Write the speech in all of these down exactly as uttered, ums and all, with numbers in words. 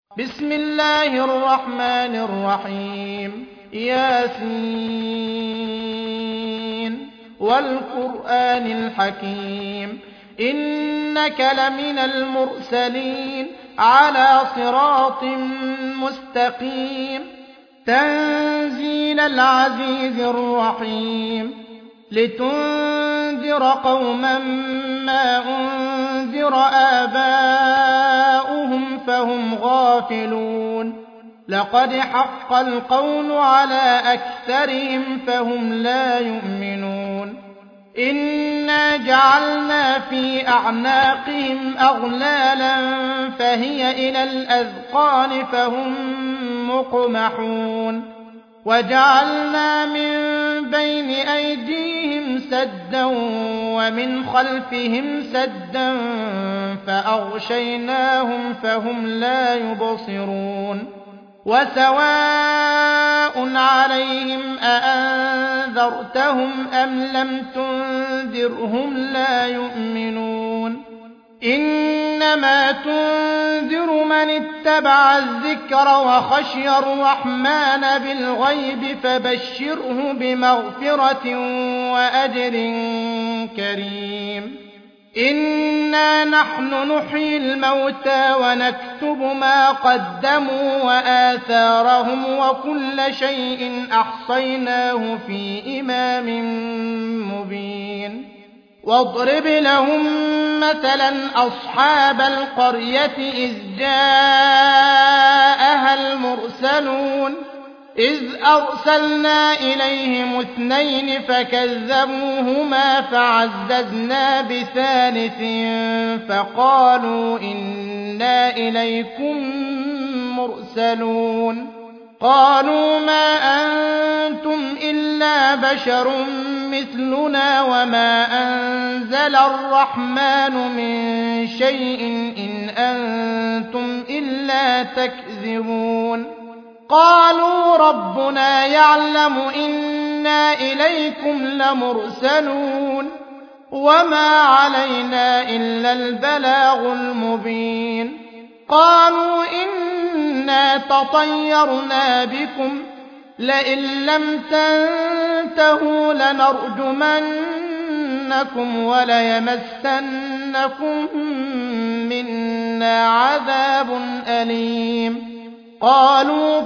بسم الله الرحمن الرحيم ياسين والقرآن الحكيم إنك لمن المرسلين على صراط مستقيم تنزيل العزيز الرحيم لتنذر قوما ما أنذر آباؤهم فهم غافلون لقد حق القول على أكثرهم فهم لا يؤمنون إنا جعلنا في أعناقهم أغلالا فهي إلى الأذقان فهم مقمحون وجعلنا من بين أيديهم سدا ومن خلفهم سدا فأغشيناهم فهم لا يبصرون وسواء عليهم أأنذرتهم أم لم تنذرهم لا يؤمنون إنما تنذر من اتبع الذكر وخشي الرحمن بالغيب فبشره بمغفرة وأجر كريم إنا نحن نحيي الموتى ونكتب ما قدموا وآثارهم وكل شيء أحصيناه في إمام مبين واضرب لهم مثلا أصحاب القرية إذ جاءها المرسلون إذ أرسلنا إليهم اثنين فكذبوهما فعززنا بثالث فقالوا إنا إليكم مرسلون قالوا ما أنتم إلا بشر مثلنا وما أنزل الرحمن من شيء إن أنتم إلا تكذبون قالوا ربنا يعلم إنا إليكم لمرسلون وما علينا إلا البلاغ المبين قالوا إنا تطيرنا بكم لئن لم تنتهوا لنرجمنكم وليمسنكم منا عذاب أليم قالوا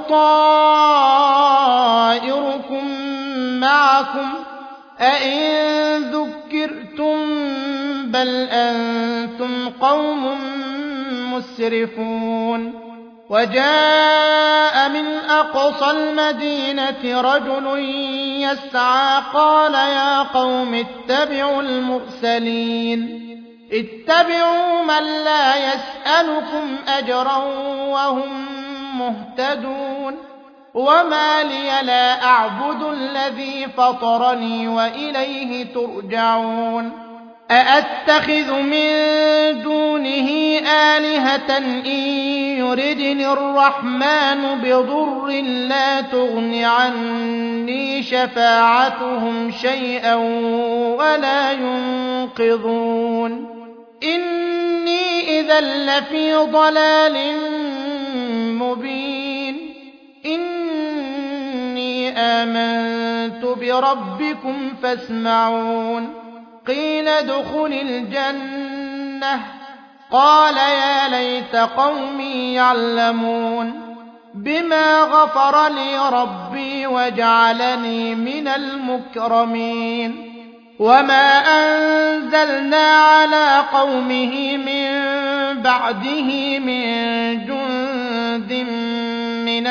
طائركم معكم أئن ذكرتم بل أنتم قوم مسرفون وجاء من أقصى المدينة رجل يسعى قال يا قوم اتبعوا المرسلين اتبعوا من لا يسألكم أجرا وهم مهتدون وما لي لا أعبد الذي فطرني وإليه ترجعون أأتخذ من دونه آلهة إن يردني الرحمن بضر لا تغن عني شفاعتهم شيئا ولا ينقذون إني إذا لفي ضلال مبين إني آمنت بربكم فاسمعون قيل ادخل الجنة قال يا ليت قومي يعلمون بما غفر لي ربي وجعلني من المكرمين وما أنزلنا على قومه من بعده من جند من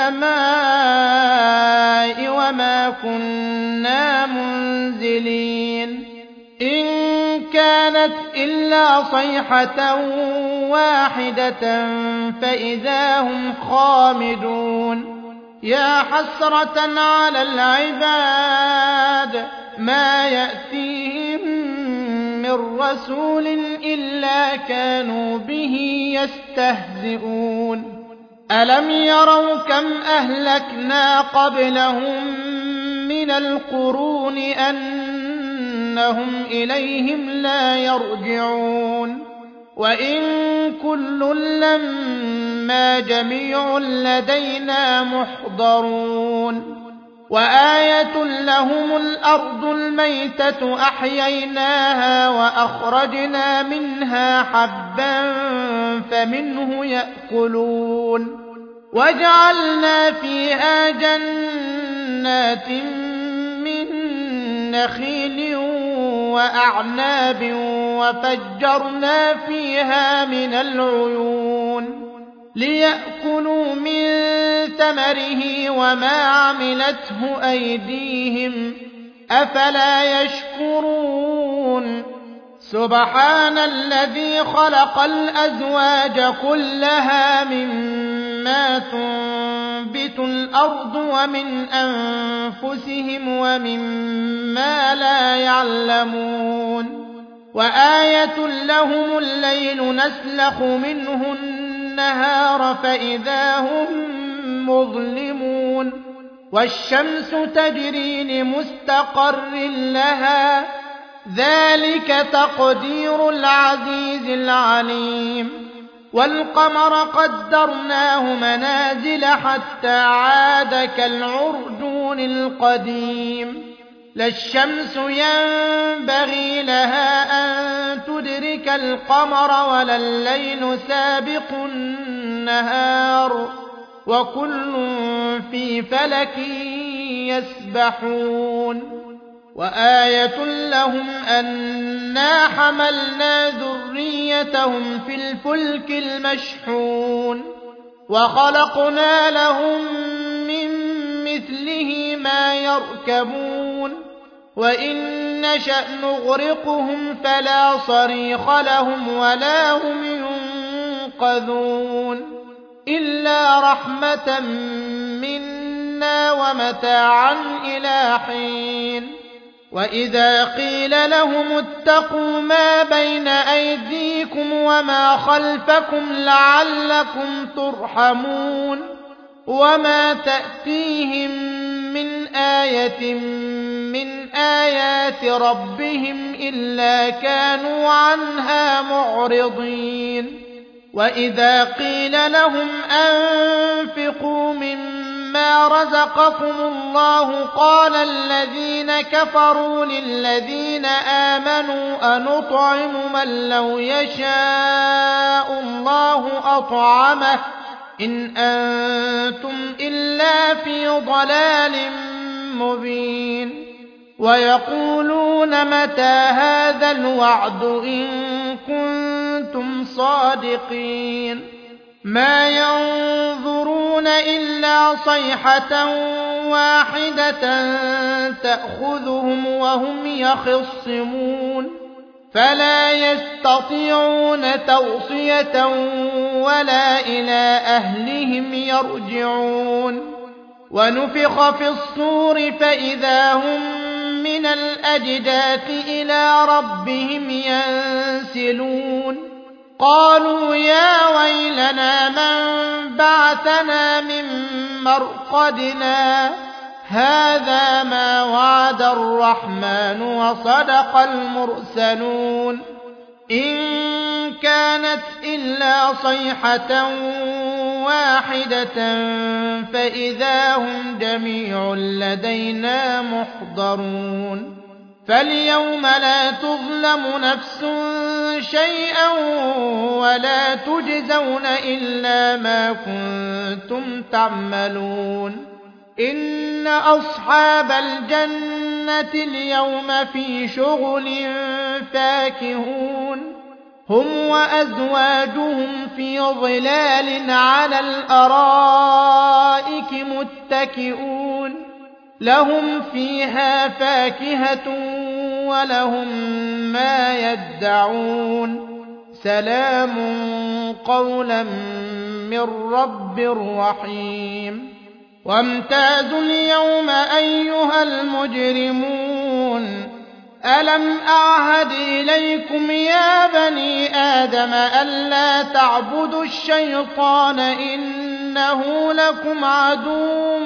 السماء وما كنا منزلين إن كانت إلا صيحة واحدة فإذا هم خامدون يا حسرة على العباد ما يأتيهم من رسول إلا كانوا به يستهزئون ألم يروا كم أهلكنا قبلهم من القرون أنهم إليهم لا يرجعون وإن كل لما إنا جميع لدينا محضرون وآية لهم الأرض الميتة أحييناها وأخرجنا منها حبا فمنه يأكلون وجعلنا فيها جنات من نخيل وأعناب وفجرنا فيها من العيون ليأكلوا من ثمره وما عملته أيديهم أفلا يشكرون سبحان الذي خلق الأزواج كلها مما تنبت الأرض ومن أنفسهم ومما لا يعلمون وآية لهم الليل نسلخ منه النهار فإذا هم مظلمون والشمس تجري لمستقر لها ذلك تقدير العزيز العليم والقمر قدرناه منازل حتى عاد كالعرجون القديم لا الشمس ينبغي لها أن تدرك القمر ولا الليل سابق النهار وكل في فلك يسبحون وآية لهم أنا حملنا ذريتهم في الفلك المشحون وخلقنا لهم من مثله ما يركبون وإن نشأ نغرقهم فلا صريخ لهم ولا هم ينقذون إلا رحمة منا ومتاعا إلى حين وإذا قيل لهم اتقوا ما بين أيديكم وما خلفكم لعلكم ترحمون وما تأتيهم من آية من آيات ربهم إلا كانوا عنها معرضين وإذا قيل لهم أنفقوا مما رزقكم الله قال الذين كفروا للذين آمنوا أنطعم من لو يشاء الله أطعمه إن أنتم إلا في ضلال مبين ويقولون متى هذا الوعد إن كنتم صادقين ما ينظرون إلا صيحة واحدة تأخذهم وهم يخصمون فلا يستطيعون توصية ولا إلى أهلهم يرجعون ونفخ في الصور فإذا هم من الأجداث إلى ربهم ينسلون قالوا يا ويلنا من بعثنا من مرقدنا هذا ما وعد الرحمن وصدق المرسلون إن كانت إلا صيحة واحدة فإذا هم جميع لدينا محضرون فاليوم لا تظلم نفس شيئا ولا تجزون إلا ما كنتم تعملون إن أصحاب الجنة اليوم في شغل فاكهون هم وأزواجهم في ظلال على الأرائك متكئون لهم فيها فاكهة ولهم ما يدعون سلام قولا من رب رحيم وامتازوا اليوم أيها المجرمون ألم أعهد إليكم يا بني آدم ألا تعبدوا الشيطان إنه لكم عدو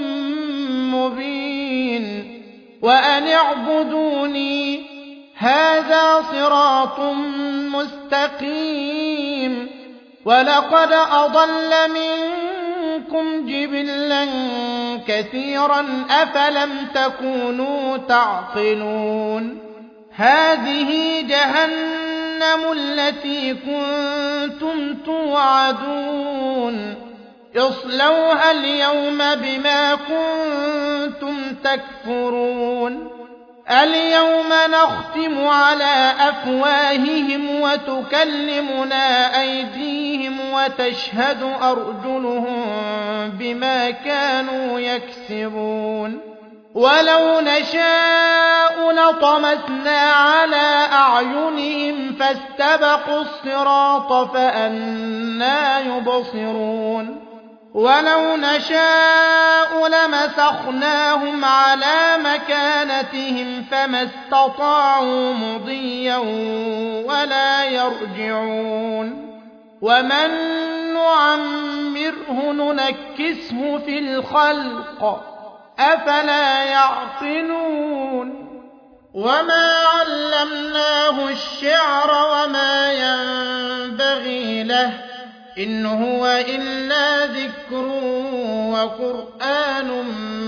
مبين وأن اعبدوني هذا صراط مستقيم ولقد أضل منكم جبلا كثيرا أفلم تكونوا تعقلون هذه جهنم التي كنتم توعدون اصلوها اليوم بما كنتم تكفرون اليوم نختم على أفواههم وتكلمنا أيديهم وتشهد أرجلهم بما كانوا يكسبون ولو نشاء لطمسنا على أعينهم فاستبقوا الصراط فأنى يبصرون ولو نشاء لمسخناهم على مكانتهم فما استطاعوا مضيا ولا يرجعون ومن نعمره ننكسه في الخلق أفلا يعقلون وما علمناه الشعر وما ينبغي له إن هو إلا ذكر وقرآن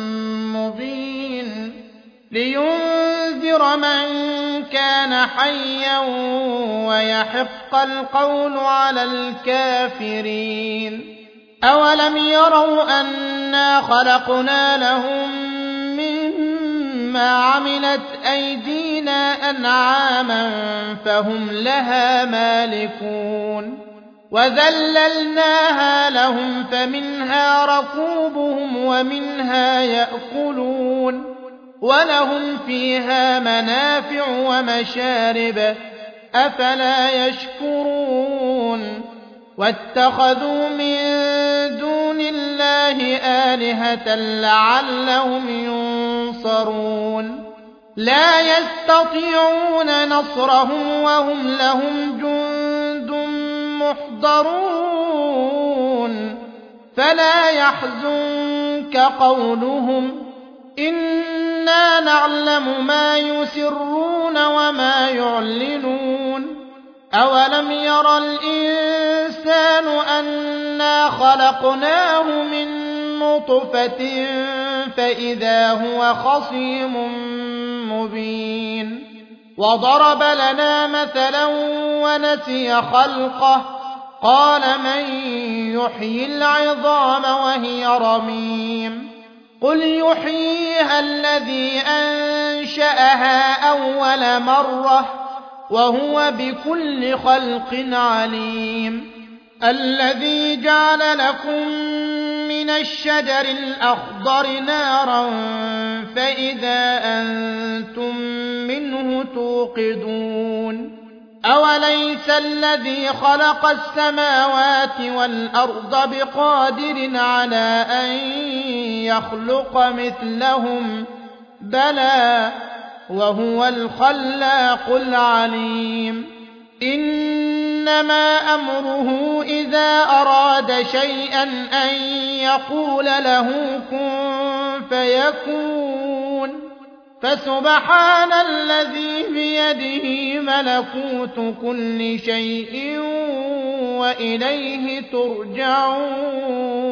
مبين لينذر من كان حيا ويحق القول على الكافرين أولم يروا أنا خلقنا لهم مما عملت أيدينا أنعاما فهم لها مالكون وذللناها لهم فمنها ركوبهم ومنها يأكلون ولهم فيها منافع ومشارب أفلا يشكرون واتخذوا من دون الله آلهة لعلهم ينصرون لا يستطيعون نصرهم وهم لهم جند محضرون فلا يحزنك قولهم إنا نعلم ما يسرون وما يعلنون أولم ير الإنسان أنا خلقناه من نطفة فإذا هو خصيم مبين وضرب لنا مثلا ونسي خلقه قال من يحيي العظام وهي رميم قل يحييها الذي أنشأها أول مرة وهو بكل خلق عليم الذي جعل لكم من الشجر الأخضر نارا فإذا أنتم منه توقدون أوليس الذي خلق السماوات والأرض بقادر على أن يخلق مثلهم بلى وهو الخلاق العليم إنما أمره إذا أراد شيئا أن يقول له كن فيكون فسبحان الذي بيده ملكوت كل شيء وإليه ترجعون